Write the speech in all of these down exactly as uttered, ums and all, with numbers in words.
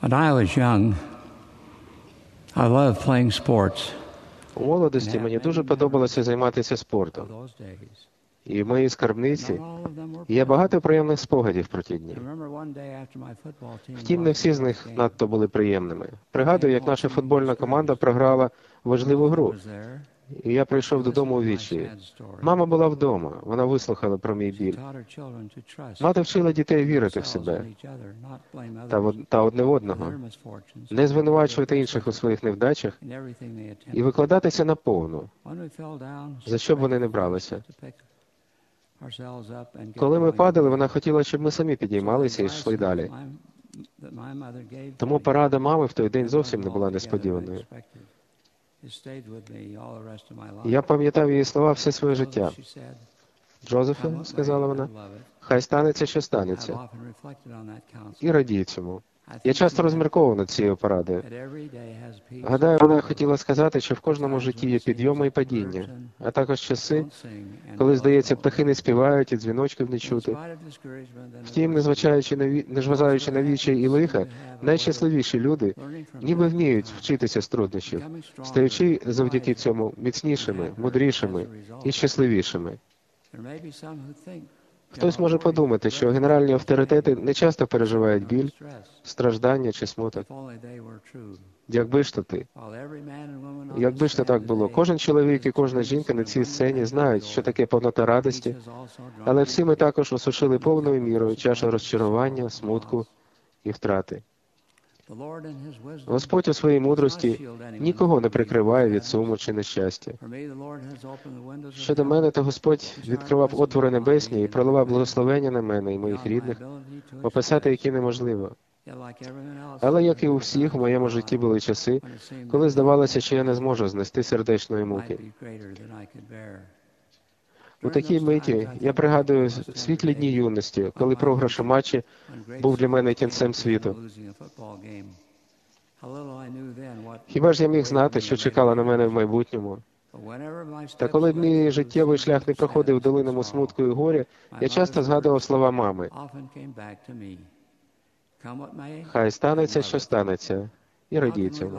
When I was young, I loved playing sports. У молодості мені дуже подобалося займатися спортом. І в моїй скарбниці є багато приємних спогадів про ті дні. Втім, не всі з них надто були приємними. Пригадую, як наша футбольна команда програла важливу гру. І я прийшов додому у відчаї. Мама була вдома, вона вислухала про мій біль. Мати вчила дітей вірити в себе та, в... та одне в одного, не звинувачувати інших у своїх невдачах і викладатися наповну, за що б вони не бралися. Коли ми падали, вона хотіла, щоб ми самі підіймалися і йшли далі. Тому порада мами в той день зовсім не була несподіваною. Я пам'ятав її слова все своє життя. «Джозефе, – сказала вона, – хай станеться, що станеться». І радію цьому. Я часто розмірковував над цією порадою. Гадаю, вона хотіла сказати, що в кожному житті є підйоми і падіння, а також часи, коли, здається, птахи не співають і дзвіночків не чути. Втім, незважаючи на, ві... незважаючи на вічі і лиха, найщасливіші люди ніби вміють вчитися з труднощів, стаючи завдяки цьому міцнішими, мудрішими і щасливішими. Хтось може подумати, що генеральні авторитети не часто переживають біль, страждання чи смуток. Якби ж то ти. Якби ж то так було. Кожен чоловік і кожна жінка на цій сцені знають, що таке повнота радості, але всі ми також осушили повною мірою чашу розчарування, смутку і втрати. Господь у своїй мудрості нікого не прикриває від суму чи нещастя. Щодо мене, то Господь відкривав отвори небесні і проливав благословення на мене і моїх рідних, описати які неможливо. Але, як і у всіх, в моєму житті були часи, коли здавалося, що я не зможу знести сердечної муки. У такій миті я пригадую світлі дні юності, коли програш у матчі був для мене кінцем світу. Хіба ж я міг знати, що чекало на мене в майбутньому? Та коли мій життєвий шлях не проходив долинами смутку і горя, я часто згадував слова мами. «Хай станеться, що станеться», і радій цьому.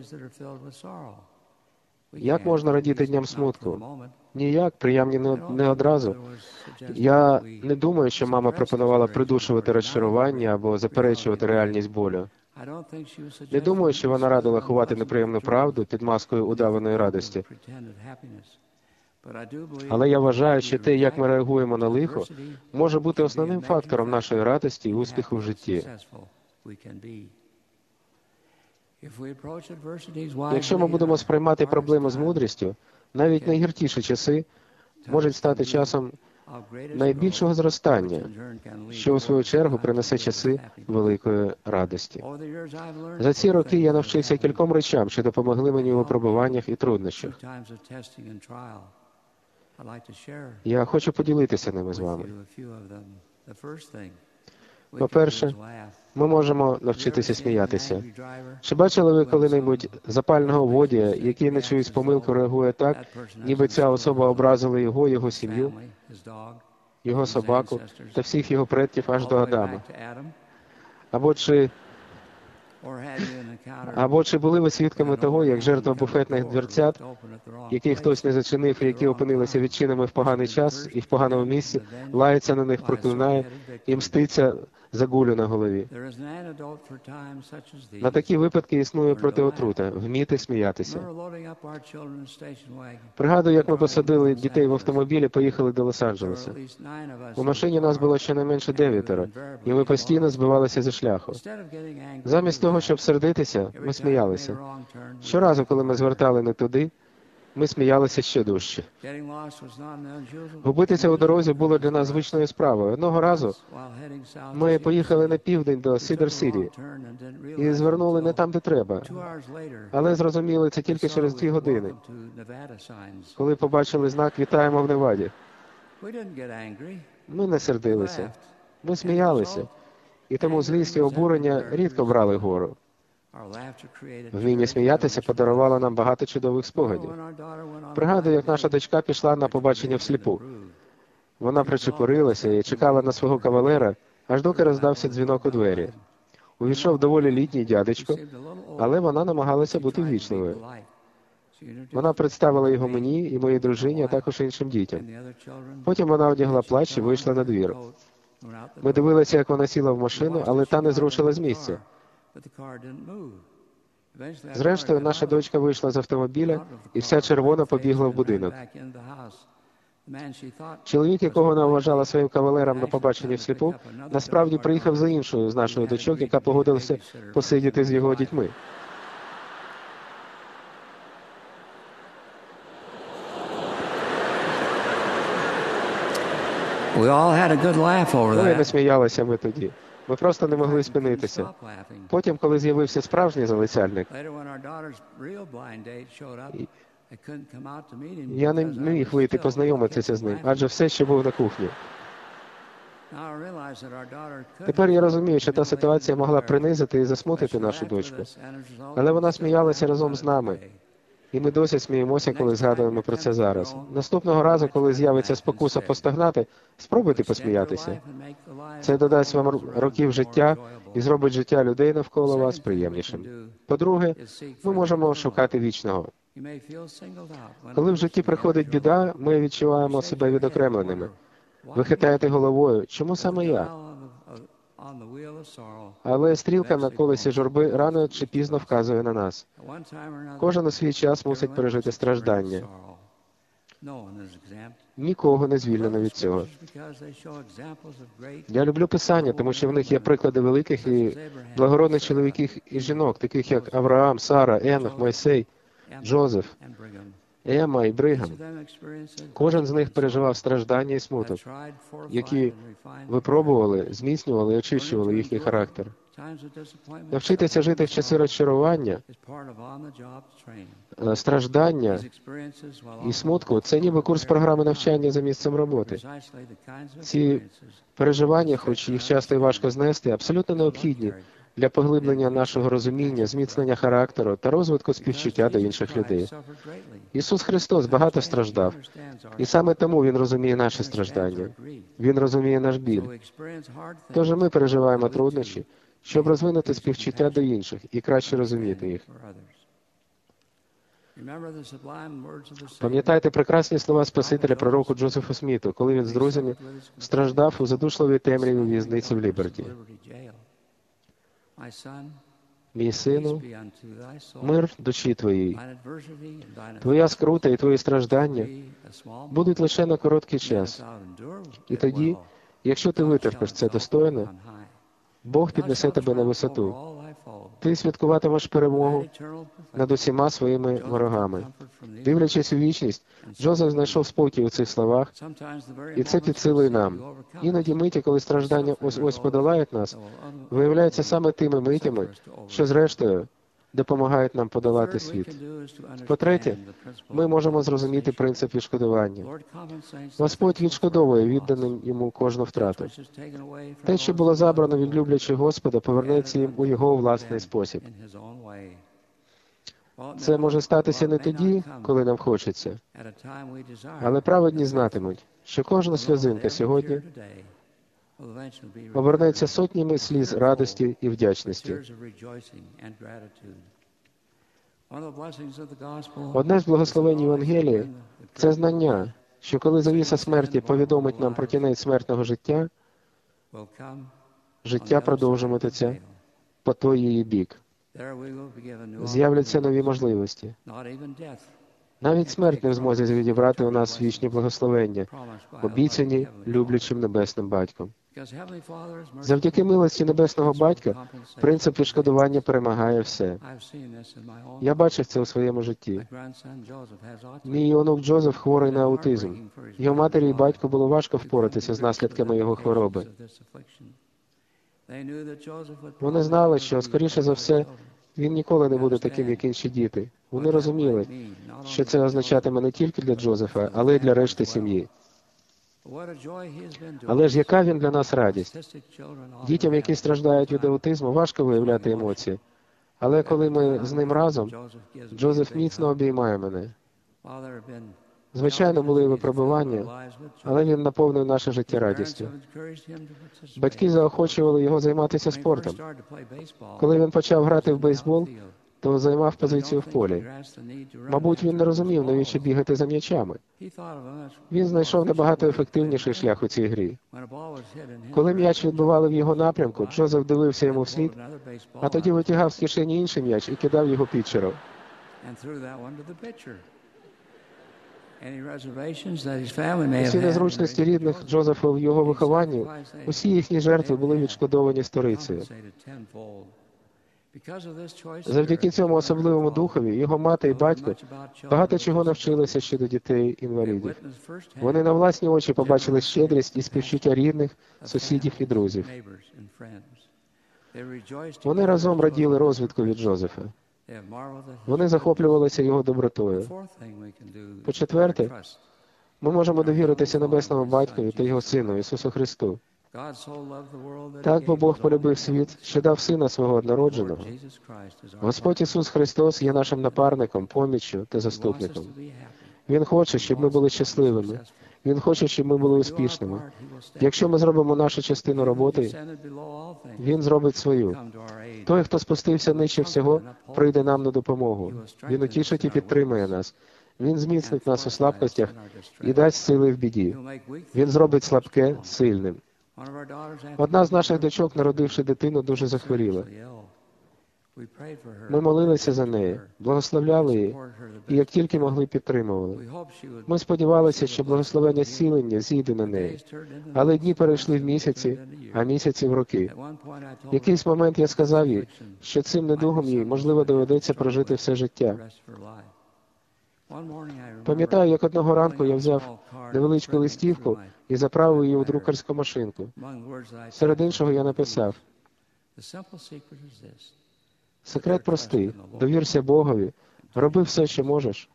Як можна радіти дням смутку? Ніяк, приємні не одразу. Я не думаю, що мама пропонувала придушувати розчарування або заперечувати реальність болю. Не думаю, що вона радила ховати неприємну правду під маскою удаваної радості. Але я вважаю, що те, як ми реагуємо на лихо, може бути основним фактором нашої радості і успіху в житті. Якщо ми будемо сприймати проблему з мудрістю, навіть найгіркіші часи можуть стати часом найбільшого зростання, що у свою чергу принесе часи великої радості. За ці роки я навчився кільком речам, що допомогли мені у випробуваннях і труднощах. Я хочу поділитися ними з вами. По-перше, ми можемо навчитися сміятися. Чи бачили ви коли-небудь запального водія, який на чиюсь помилку реагує так, ніби ця особа образила його, його сім'ю, його собаку та всіх його предків аж до Адама? Або чи, або чи були ви свідками того, як жертва буфетних дверцят, які хтось не зачинив і які опинилися відчинами в поганий час і в поганому місці, лається на них, проклинає і мститься за гулю на голові? На такі випадки існує протиотрута – вміти сміятися. Пригадую, як ми посадили дітей в автомобіль і поїхали до Лос-Анджелеса. У машині нас було щонайменше дев'ятеро, і ми постійно збивалися зі шляху. Замість того, щоб сердитися, ми сміялися. Щоразу, коли ми звертали не туди, ми сміялися ще дужче. Губитися у дорозі було для нас звичною справою. Одного разу ми поїхали на південь до Сідер-Сіті і звернули не там, де треба. Але зрозуміли це тільки через дві години, коли побачили знак «Вітаємо в Неваді». Ми не сердилися. Ми сміялися. І тому злість і обурення рідко брали гору. Вміння сміятися подарувало нам багато чудових спогадів. Пригадую, як наша дочка пішла на побачення всліпу. Вона причепурилася і чекала на свого кавалера, аж доки роздався дзвінок у двері. увійшов доволі літній дядечко, але вона намагалася бути ввічливою. Вона представила його мені і моїй дружині, а також іншим дітям. Потім вона одягла плащ і вийшла на двір. Ми дивилися, як вона сіла в машину, але та не зрушила з місця. Зрештою, наша дочка вийшла з автомобіля, і вся червона побігла в будинок. Чоловік, якого вона вважала своїм кавалером на побаченні всліпу, насправді приїхав за іншою з нашої дочок, яка погодилася посидіти з його дітьми. Ми не сміялися ми тоді. Ми просто не могли спинитися. Потім, коли з'явився справжній залицяльник, я не міг вийти познайомитися з ним, адже все ще був на кухні. Тепер я розумію, що та ситуація могла принизити і засмутити нашу дочку. Але вона сміялася разом з нами. І ми досі сміємося, коли згадуємо про це зараз. Наступного разу, коли з'явиться спокуса постогнати, спробуйте посміятися. Це додасть вам років життя і зробить життя людей навколо вас приємнішим. По-друге, ми можемо шукати вічного. Коли в житті приходить біда, ми відчуваємо себе відокремленими. Ви хитаєте головою, чому саме я? Але стрілка на колесі журби рано чи пізно вказує на нас. Кожен у свій час мусить пережити страждання. Нікого не звільнено від цього. Я люблю Писання, тому що в них є приклади великих і благородних чоловіків і жінок, таких як Авраам, Сара, Енох, Мойсей, Джозеф, Ема і Бригам. Кожен з них переживав страждання і смуток, які випробували, зміцнювали і очищували їхній характер. Навчитися жити в часи розчарування, страждання і смутку – це ніби курс програми навчання за місцем роботи. Ці переживання, хоч їх часто і важко знести, абсолютно необхідні для поглиблення нашого розуміння, зміцнення характеру та розвитку співчуття до інших людей. Ісус Христос багато страждав, і саме тому Він розуміє наші страждання. Він розуміє наш біль. Тож ми переживаємо труднощі, щоб розвинути співчуття до інших і краще розуміти їх. Пам'ятайте прекрасні слова Спасителя пророку Джозефу Сміту, коли він з друзями страждав у задушливій темряві в'язниці в Ліберті. «Мій сину, мир душі твоїй, твоя скрута і твої страждання будуть лише на короткий час. І тоді, якщо ти витерпиш це достойно, Бог піднесе тебе на висоту. Ти святкуватимеш перемогу над усіма своїми ворогами». Дивлячись у вічність, Джозеф знайшов спокій у цих словах, і це підсилує нам. Іноді миті, коли страждання ось-ось подолають нас, виявляються саме тими митями, що зрештою допомагають нам подолати світ. По-третє, ми можемо зрозуміти принцип відшкодування. Господь відшкодовує відданим йому кожну втрату. Те, що було забрано від люблячих Господа, повернеться їм у його власний спосіб. Це може статися не тоді, коли нам хочеться, але праведні знатимуть, що кожна сльозинка сьогодні обернеться сотнями сліз радості і вдячності. Одне з благословень Євангелії – це знання, що коли завіса смерті повідомить нам про кінець смертного життя, життя продовжуватиметься по той її бік. З'являться нові можливості. Навіть смерть не в змозі відібрати у нас вічні благословення, обіцяні люблячим Небесним Батьком. Завдяки милості Небесного Батька принцип відшкодування перемагає все. Я бачив це у своєму житті. Мій онук Джозеф хворий на аутизм. Його матері і батьку було важко впоратися з наслідками його хвороби. Вони знали, що, скоріше за все, він ніколи не буде таким, як інші діти. Вони розуміли, що це означатиме не тільки для Джозефа, але й для решти сім'ї. Але ж яка він для нас радість? Дітям, які страждають від аутизму, важко виявляти емоції. Але коли ми з ним разом, Джозеф міцно обіймає мене. Звичайно, були і випробування, але він наповнив наше життя радістю. Батьки заохочували його займатися спортом. Коли він почав грати в бейсбол, то займав позицію в полі. Мабуть, він не розумів, навіщо бігати за м'ячами. Він знайшов набагато ефективніший шлях у цій грі. Коли м'яч відбивали в його напрямку, Джозеф дивився йому вслід, а тоді витягав з кишені інший м'яч і кидав його пітчеру. Усі незручності рідних Джозефа в його вихованні, усі їхні жертви були відшкодовані сторицею. Завдяки цьому особливому духові його мати і батько багато чого навчилися щодо дітей-інвалідів. Вони на власні очі побачили щедрість і співчуття рідних, сусідів і друзів. Вони разом раділи розвитку від Джозефа. Вони захоплювалися його добротою. По-четверте, ми можемо довіритися Небесному Батькові та Його Сину, Ісусу Христу. Так, бо Бог полюбив світ, що дав Сина Свого однородженого. Господь Ісус Христос є нашим напарником, поміччю та заступником. Він хоче, щоб ми були щасливими. Він хоче, щоб ми були успішними. Якщо ми зробимо нашу частину роботи, Він зробить свою. Той, хто спустився нижче всього, прийде нам на допомогу. Він утішить і підтримує нас. Він зміцнить нас у слабкостях і дасть сили в біді. Він зробить слабке сильним. Одна з наших дочок, народивши дитину, дуже захворіла. Ми молилися за неї, благословляли її, і як тільки могли, підтримували. Ми сподівалися, що благословення зцілення зійде на неї. Але дні перейшли в місяці, а місяці в роки. В якийсь момент я сказав їй, що цим недугом їй, можливо, доведеться прожити все життя. Пам'ятаю, як одного ранку я взяв невеличку листівку і заправив її у друкарську машинку. Серед іншого я написав: секрет простий. Довірся Богові, роби все, що можеш,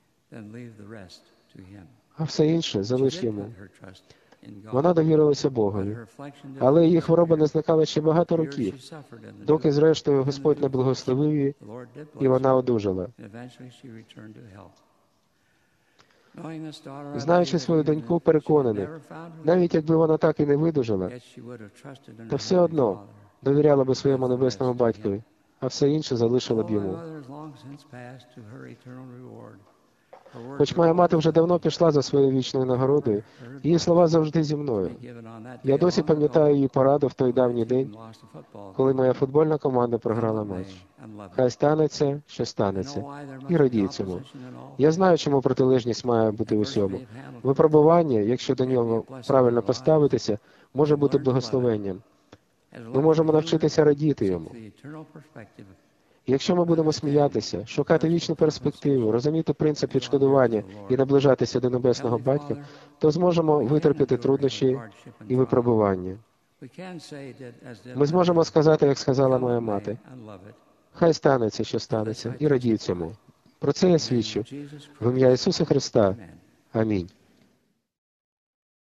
а все інше залиш Йому. Вона довірилася Богові. Але її хвороба не зникала ще багато років, доки, зрештою, Господь не благословив її, і вона одужала. Знаючи свою доньку, переконаний, навіть якби вона так і не видужала, то все одно довіряла би своєму Небесному Батькові, а все інше залишила б Йому. Хоч моя мати вже давно пішла за своєю вічною нагородою, її слова завжди зі мною. Я досі пам'ятаю її пораду в той давній день, коли моя футбольна команда програла матч. Хай станеться, що станеться, і радій цьому. Я знаю, чому протилежність має бути в усьому. Випробування, якщо до нього правильно поставитися, може бути благословенням. Ми можемо навчитися радіти йому. Якщо ми будемо сміятися, шукати вічну перспективу, розуміти принцип відшкодування і наближатися до Небесного Батька, то зможемо витерпіти труднощі і випробування. Ми зможемо сказати, як сказала моя мати: хай станеться, що станеться, і радій цьому. Про це я свідчу. В ім'я Ісуса Христа. Амінь.